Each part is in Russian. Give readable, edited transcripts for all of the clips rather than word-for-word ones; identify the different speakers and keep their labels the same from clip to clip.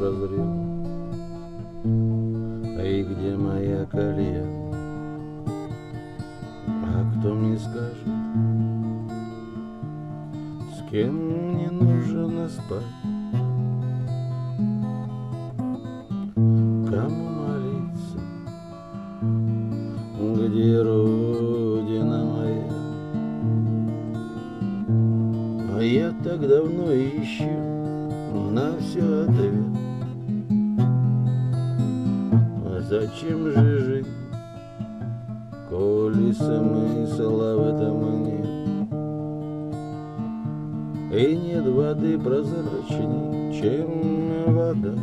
Speaker 1: прозрел. И где моя колея? А кто мне скажет, с кем мне нужно спать? Кому молиться? Где Родина моя? А я так давно ищу на все ответ. А зачем же жить, коли смысла в этом нет? И нет воды прозрачней, чем вода,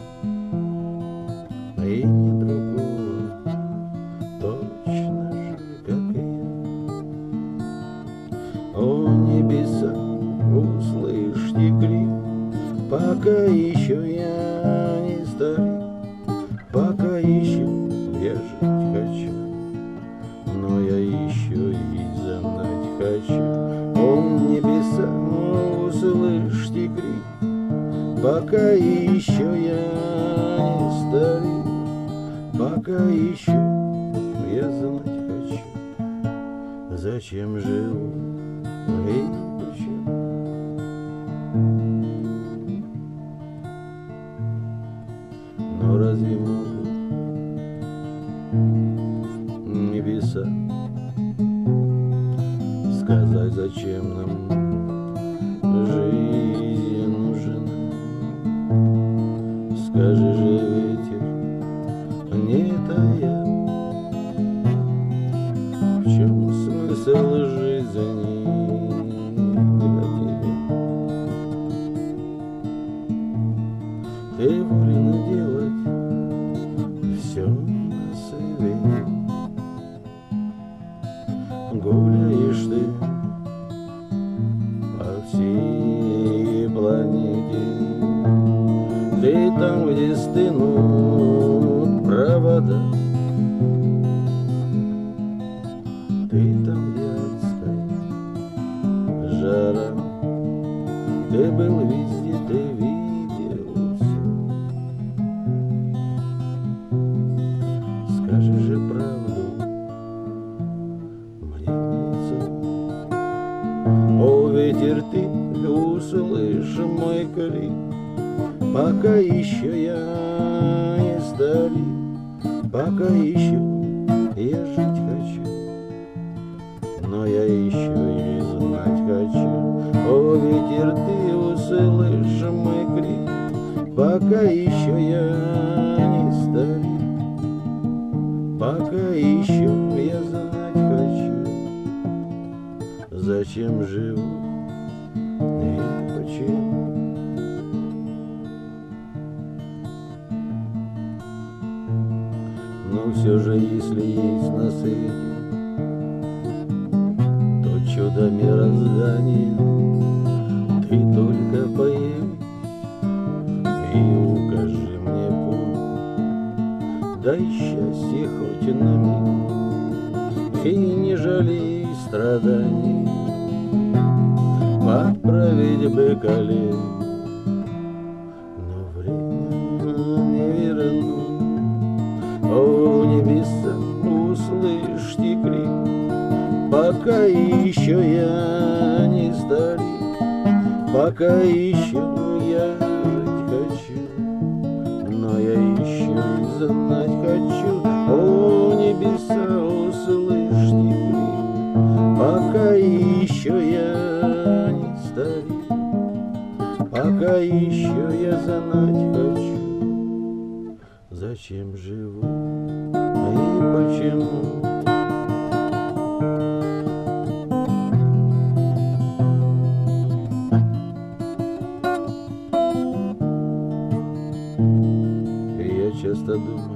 Speaker 1: и нет другого точно же, как и я. О, небеса, услышьте крик, пока еще я не старик, пока еще я жить хочу, но я еще и знать хочу. О, небеса, услышьте крик, пока еще я не старик, пока еще я знать хочу, зачем живу и почему. Но разве могут небеса сказать, зачем нам жизнь нужна? Скажи же, ветер, не тая, в чем смысл жизни для тебя? Ты волен делать все на свете, гуляешь ты по всей планете. Ты там, где стынут провода, ты там, где адская жара. Ты был везде, ты видел все. Скажи же правду мне в лицо. О, ветер, ты услышь мой крик, пока еще я не старик, пока еще я жить хочу, но я еще и знать хочу. О, ветер, ты услышь мой крик, пока еще я не старик, пока еще я знать хочу, зачем живу и почему. Но все же, если есть на свете то чудо мироздания, ты только появись и укажи мне путь. Дай счастье хоть на миг и не жалей страданий, подправить бы колен, но время не вернуть. О, небеса, услышьте крик, пока еще я не старик, пока еще я жить хочу, но я еще и знать хочу. О, небеса, услышьте крик, пока еще я не старик, пока еще я знать хочу, зачем живу и почему. Я часто думаю